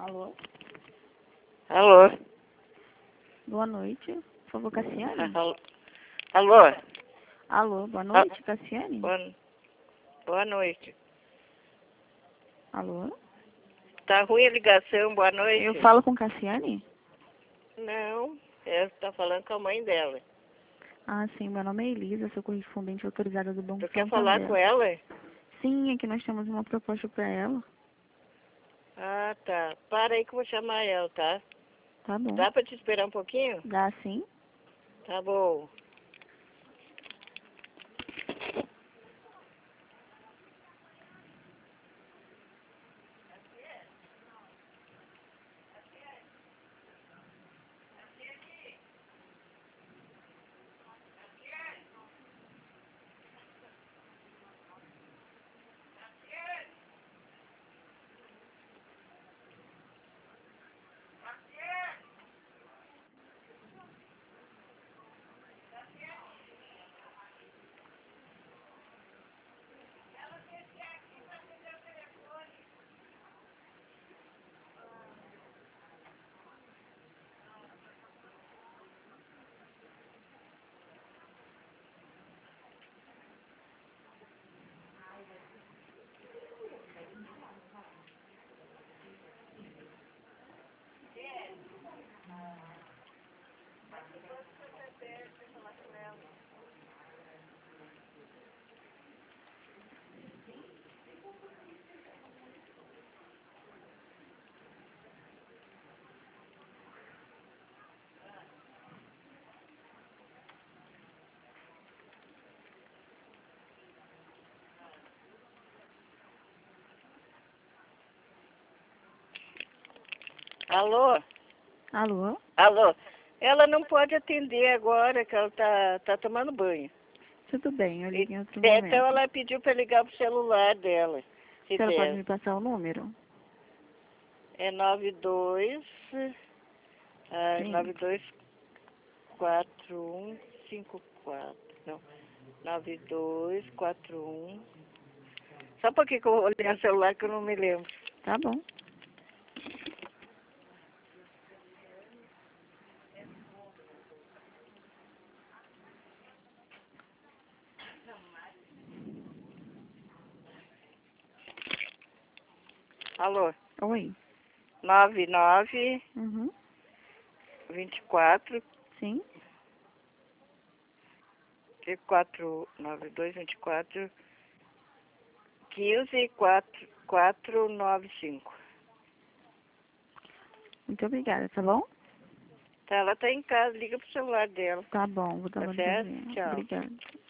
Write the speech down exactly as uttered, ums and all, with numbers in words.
Alô? Alô? Boa noite. Por favor, Cassiane? Alô? Alô? Alô, boa noite, Cassiane? Boa, boa noite. Alô? Tá ruim a ligação, boa noite. Eu falo com Cassiane? Não, ela tá falando com a mãe dela. Ah, sim, meu nome é Elisa, sou correspondente autorizada do Banco Tu quer Santander. falar com ela? Sim, é que nós temos uma proposta para ela. Ah, tá. Para aí que eu vou chamar ela, tá? Tá bom. Dá pra te esperar um pouquinho? Dá sim? Tá bom. Alô? Alô? Alô? Ela não pode atender agora, que ela tá, tá tomando banho. Tudo bem, eu ligo em outro E- momento. Então ela pediu pra ligar pro celular dela. Se Você pode der. me passar o número? É nove dois, ah, Sim. nove dois quatro um cinco quatro. Não, nove dois quatro um. Só porque que eu olhei no celular que eu não me lembro. Tá bom. Alô? Oi. nove nove Uhum. vinte e quatro Sim? quatro nove dois vinte e quatro quinze quatro quatro nove cinco. Muito obrigada, tá bom? Tá, ela tá em casa, liga pro celular dela. Tá bom, vou dar Tá uma certo? ligadinha. Tchau. Obrigada.